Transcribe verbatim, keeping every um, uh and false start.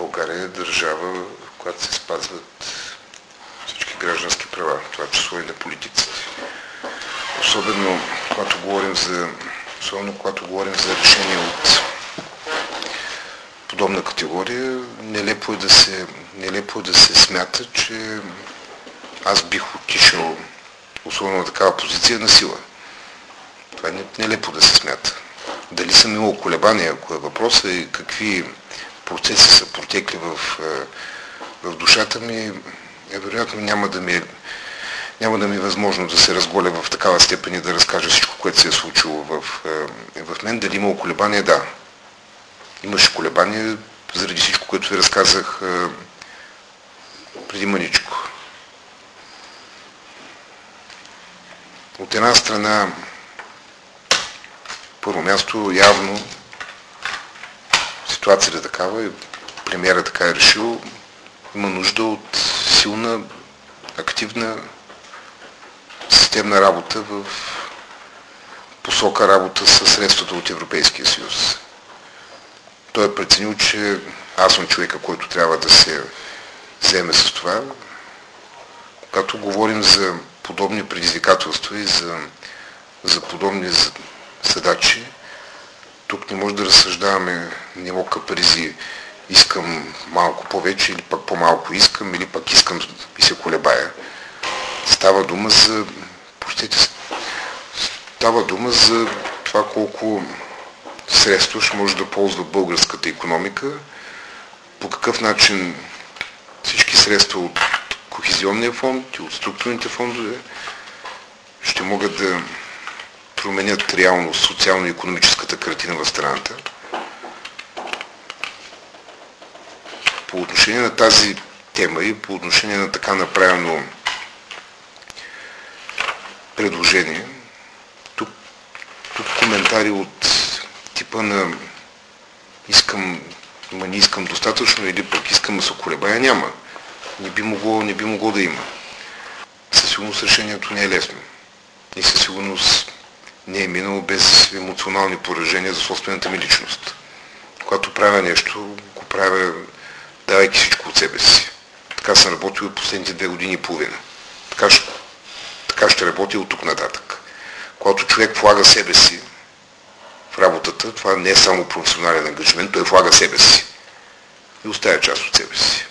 България е държава, в която се спазват всички граждански права, това число и на политиците. Особено когато говорим за, особено когато говорим за решение от подобна категория, нелепо е да се, нелепо е да се смята, че аз бих отишъл, особено на такава позиция, на сила. Това е нелепо да се смята. Дали съм имал колебания, ако е въпроса, и какви процеси са протекли в, в душата ми, е, вероятно няма да ми, няма да ми е възможно да се разголя в такава степен и да разкажа всичко, което се е случило в, в мен. Дали имал колебания? Да. Имаше колебания заради всичко, което ви разказах преди мъничко. От една страна, първо място, явно ситуацията е такава и премиера така е решил, има нужда от силна, активна, системна работа в посока работа с средствата от Европейския съюз. Той е преценил, че аз съм човека, който трябва да се вземе с това. Когато говорим за подобни предизвикателства и за, за подобни задачи, тук не може да разсъждаваме ниво капризи, искам малко повече или пък по-малко искам, или пък искам и се колебая. Става дума за, простите, става дума за това колко средства ще може да ползва българската икономика, по какъв начин всички средства от Кохезионния фонд и от структурните фондове ще могат да променят реално социално-икономическата картина в страната. По отношение на тази тема и по отношение на така направено предложение, тук, тук коментари от типа на искам, но не искам достатъчно или пък искам да се колебая, няма. Не би могло, не би могло да има. Със сигурност решението не е лесно. И със сигурност не е минало без емоционални поражения за собствената ми личност. Когато правя нещо, го правя давайки всичко от себе си. Така съм работил от последните две години и половина. Така, така ще работя от тук нататък. Когато човек влага себе си в работата, това не е само професионален ангажимент, той влага себе си и оставя част от себе си.